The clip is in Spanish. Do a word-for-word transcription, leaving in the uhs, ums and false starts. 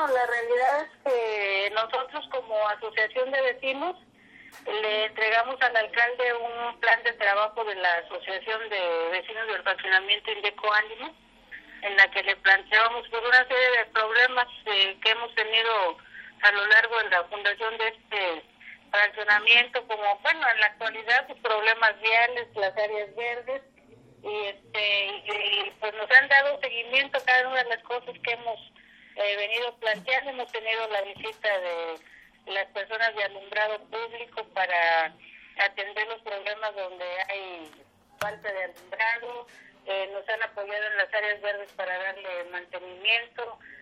la realidad es que nosotros como asociación de vecinos le entregamos al alcalde un plan de trabajo de la Asociación de Vecinos del Fraccionamiento Indeco Ánimo, en la que le planteamos por una serie de problemas eh, que hemos tenido a lo largo de la fundación de este fraccionamiento, como, bueno, en la actualidad, pues, problemas viales, las áreas verdes, y este y, y, pues nos han dado seguimiento a cada una de las cosas que hemos eh, venido planteando. Hemos tenido la visita de las personas de alumbrado público para atender los problemas donde hay falta de alumbrado, eh, nos han apoyado en las áreas verdes para darle mantenimiento,